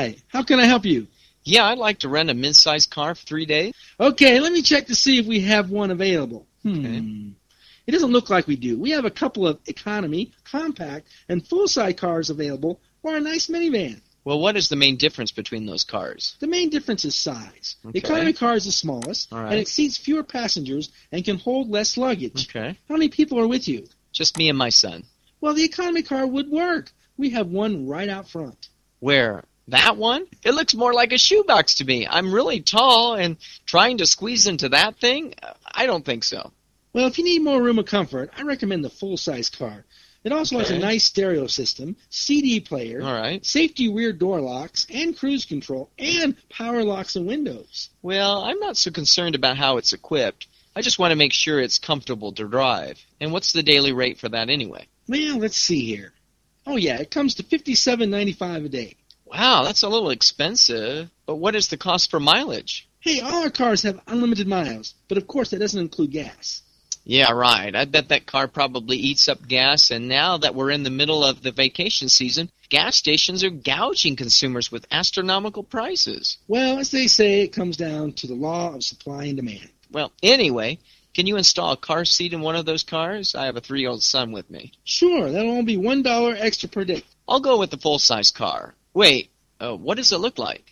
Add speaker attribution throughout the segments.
Speaker 1: Hi, how can I help you?
Speaker 2: Yeah, I'd like to rent a mid-sized car for 3 days.
Speaker 1: Okay, let me check to see if we have one available.
Speaker 2: Okay.
Speaker 1: It doesn't look like we do. We have a couple of economy, compact, and full-size cars available, or a nice minivan.
Speaker 2: Well, what is the main difference between those cars?
Speaker 1: The main difference is size. The
Speaker 2: Okay.
Speaker 1: economy car is the smallest,
Speaker 2: All right.
Speaker 1: and it seats fewer passengers and can hold less luggage.
Speaker 2: Okay.
Speaker 1: How many people are with you?
Speaker 2: Just me and my son.
Speaker 1: Well, the economy car would work. We have one right out front.
Speaker 2: Where? That one? It looks more like a shoebox to me. I'm really tall, and trying to squeeze into that thing? I don't think so.
Speaker 1: Well, if you need more room and comfort, I recommend the full-size car. It also has a
Speaker 2: Okay.
Speaker 1: nice stereo system, CD player,
Speaker 2: All right.
Speaker 1: safety rear door locks, and cruise control, and power locks and windows.
Speaker 2: Well, I'm not so concerned about how it's equipped. I just want to make sure it's comfortable to drive. And what's the daily rate for that anyway?
Speaker 1: Well, let's see here. Oh, yeah, it comes to $57.95 a day.
Speaker 2: Wow, that's a little expensive. But what is the cost for mileage?
Speaker 1: Hey, all our cars have unlimited miles, but of course that doesn't include gas.
Speaker 2: Yeah, right. I bet that car probably eats up gas, and now that we're in the middle of the vacation season, gas stations are gouging consumers with astronomical prices.
Speaker 1: Well, as they say, it comes down to the law of supply and demand.
Speaker 2: Well, anyway, can you install a car seat in one of those cars? I have a 3-year-old son with me.
Speaker 1: Sure, that'll only be $1 extra per day.
Speaker 2: I'll go with the full-size car. Wait, what does it look like?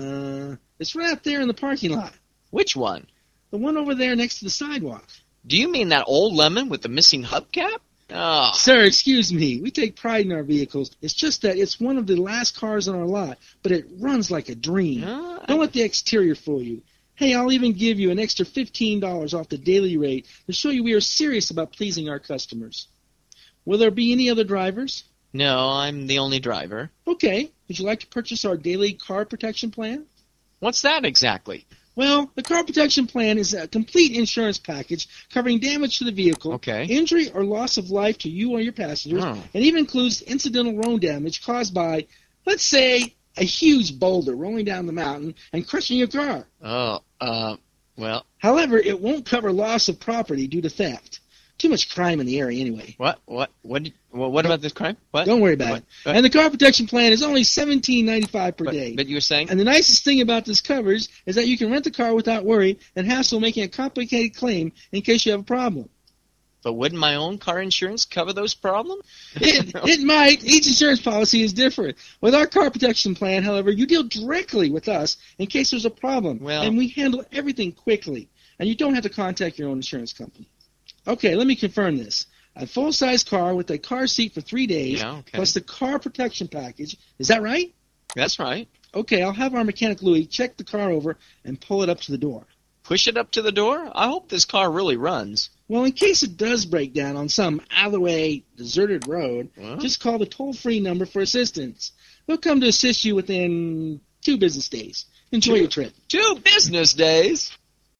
Speaker 1: It's right up there in the parking lot.
Speaker 2: Which one?
Speaker 1: The one over there next to the sidewalk.
Speaker 2: Do you mean that old lemon with the missing hubcap? Oh.
Speaker 1: Sir, excuse me. We take pride in our vehicles. It's just that it's one of the last cars on our lot, but it runs like a dream. Don't let the exterior fool you. Hey, I'll even give you an extra $15 off the daily rate to show you we are serious about pleasing our customers. Will there be any other drivers?
Speaker 2: No, I'm the only driver.
Speaker 1: Okay. Would you like to purchase our daily car protection plan?
Speaker 2: What's that exactly?
Speaker 1: Well, the car protection plan is a complete insurance package covering damage to the vehicle,
Speaker 2: Okay.
Speaker 1: injury or loss of life to you or your passengers,
Speaker 2: Oh.
Speaker 1: and even includes incidental road damage caused by, let's say, a huge boulder rolling down the mountain and crushing your car.
Speaker 2: Well,
Speaker 1: However, it won't cover loss of property due to theft. Too much crime in the area anyway.
Speaker 2: what about this crime? What?
Speaker 1: Don't worry about it.
Speaker 2: What?
Speaker 1: And the car protection plan is only $17.95 per day.
Speaker 2: But you were saying?
Speaker 1: And the nicest thing about this coverage is that you can rent the car without worry and hassle making a complicated claim in case you have a problem.
Speaker 2: But wouldn't my own car insurance cover those problems?
Speaker 1: It might. Each insurance policy is different. With our car protection plan, however, you deal directly with us in case there's a problem.
Speaker 2: Well-
Speaker 1: And we handle everything quickly. And you don't have to contact your own insurance company. Okay, let me confirm this. A full-size car with a car seat for 3 days,
Speaker 2: Yeah, okay.
Speaker 1: plus the car protection package. Is that right?
Speaker 2: That's right.
Speaker 1: Okay, I'll have our mechanic Louis check the car over and pull it up to the door.
Speaker 2: Push it up to the door? I hope this car really runs.
Speaker 1: Well, in case it does break down on some out-of-the-way, deserted road,
Speaker 2: Well?
Speaker 1: just call the toll-free number for assistance. They'll come to assist you within 2 business days. Enjoy your trip.
Speaker 2: 2 business days?